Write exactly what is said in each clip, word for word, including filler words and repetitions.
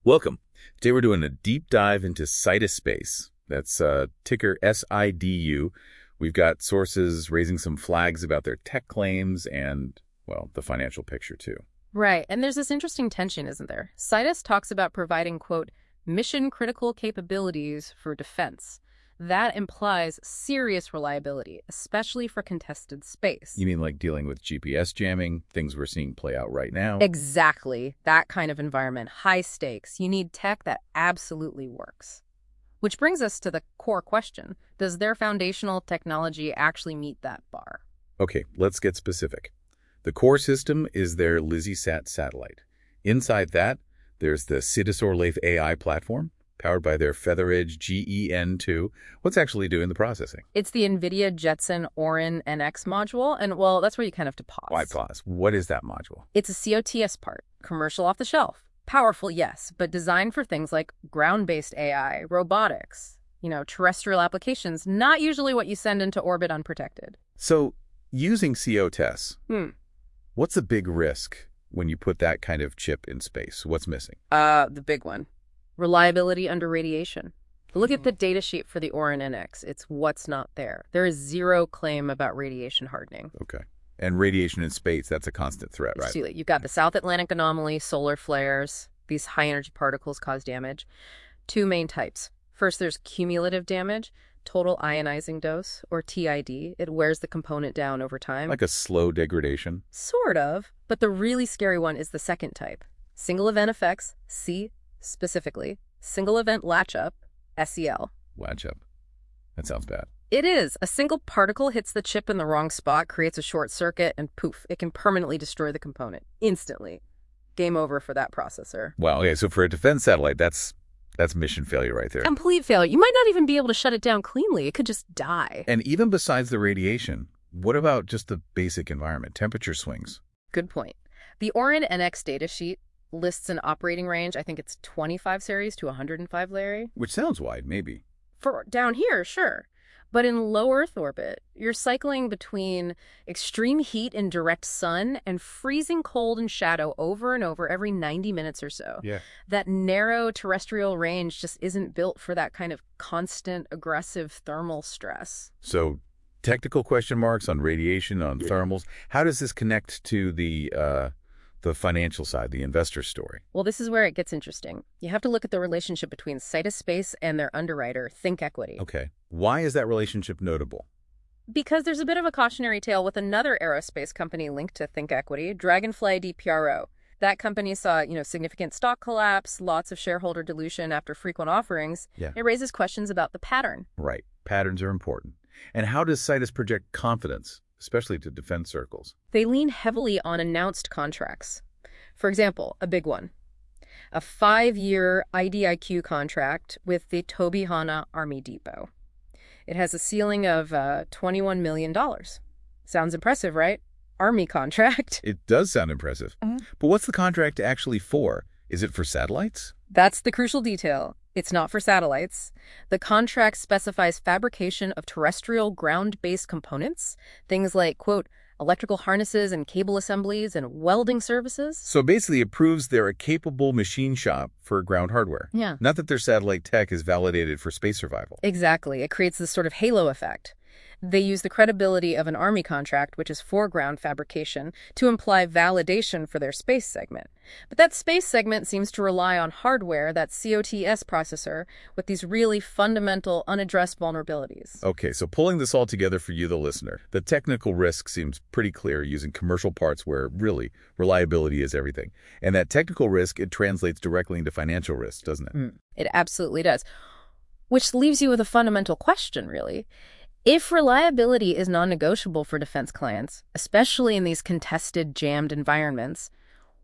Welcome. Today we're doing a deep dive into Cytospace. That's uh, ticker S I D U. We've got sources raising some flags about their tech claims and, well, the financial picture too. Right. And there's this interesting tension, isn't there? Cytus talks about providing, quote, mission-critical capabilities for defense. That implies serious reliability, especially for contested space. You mean like dealing with G P S jamming, things we're seeing play out right now? Exactly. That kind of environment. High stakes. You need tech that absolutely works. Which brings us to the core question. Does their foundational technology actually meet that bar? Okay, let's get specific. The core system is their LizzieSat satellite. Inside that, there's the Citusor-Lathe A I platform, powered by their FeatherEdge G E N two. What's actually doing the processing? It's the NVIDIA Jetson Orin N X module, and, well, that's where you kind of have to pause. Why pause? What is that module? It's a C O T S part, commercial off the shelf. Powerful, yes, but designed for things like ground-based A I, robotics, you know, terrestrial applications, not usually what you send into orbit unprotected. So, using C O T S, Hmm. what's the big risk when you put that kind of chip in space? What's missing? Uh, the big one. Reliability under radiation. Look at the data sheet for the Orin N X. It's what's not there. There is zero claim about radiation hardening. Okay. And radiation in space, that's a constant threat, right? See, you've got the South Atlantic anomaly, solar flares. These high-energy particles cause damage. Two main types. First, there's cumulative damage, total ionizing dose, or T I D. It wears the component down over time. Like a slow degradation? Sort of. But the really scary one is the second type. Single event effects, C specifically. Single event latch-up, S E L. Latch up. That sounds bad. It is. A single particle hits the chip in the wrong spot, creates a short circuit, and poof, it can permanently destroy the component. Instantly. Game over for that processor. Wow, okay, so for a defense satellite, that's that's mission failure right there. Complete failure. You might not even be able to shut it down cleanly. It could just die. And even besides the radiation, what about just the basic environment, temperature swings? Good point. The Orin N X datasheet lists an operating range. I think it's twenty-five series to one hundred five, Larry. Which sounds wide, maybe. For down here, sure. But in low Earth orbit, you're cycling between extreme heat and direct sun and freezing cold and shadow over and over every ninety minutes or so. Yeah. That narrow terrestrial range just isn't built for that kind of constant, aggressive thermal stress. So technical question marks on radiation, on thermals. How does this connect to the uh, the financial side, the investor story? Well, this is where it gets interesting. You have to look at the relationship between Cytospace and their underwriter, ThinkEquity. Okay. Why is that relationship notable? Because there's a bit of a cautionary tale with another aerospace company linked to ThinkEquity, Dragonfly D P R O. That company saw, you know, significant stock collapse, lots of shareholder dilution after frequent offerings. Yeah. It raises questions about the pattern. Right. Patterns are important. And how does Cytus project confidence, especially to defense circles? They lean heavily on announced contracts. For example, a big one. A five-year I D I Q contract with the Tobyhanna Army Depot. It has a ceiling of uh, twenty-one million dollars. Sounds impressive, right? Army contract. It does sound impressive. Mhm. But what's the contract actually for? Is it for satellites? That's the crucial detail. It's not for satellites. The contract specifies fabrication of terrestrial ground-based components, things like, quote, electrical harnesses and cable assemblies and welding services. So basically it proves they're a capable machine shop for ground hardware. Yeah. Not that their satellite tech is validated for space survival. Exactly. It creates this sort of halo effect. They use the credibility of an Army contract, which is foreground fabrication, to imply validation for their space segment. But that space segment seems to rely on hardware, that C O T S processor, with these really fundamental, unaddressed vulnerabilities. Okay, so pulling this all together for you, the listener, the technical risk seems pretty clear using commercial parts where, really, reliability is everything. And that technical risk, it translates directly into financial risk, doesn't it? Mm, it absolutely does. Which leaves you with a fundamental question, really. If reliability is non-negotiable for defense clients, especially in these contested, jammed environments,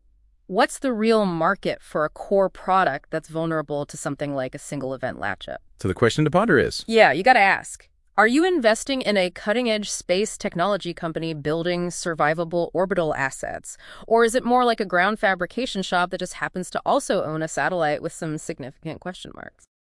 what's the real market for a core product that's vulnerable to something like a single event latch-up? So the question to ponder is, Yeah, you gotta ask. Are you investing in a cutting-edge space technology company building survivable orbital assets? Or is it more like a ground fabrication shop that just happens to also own a satellite with some significant question marks?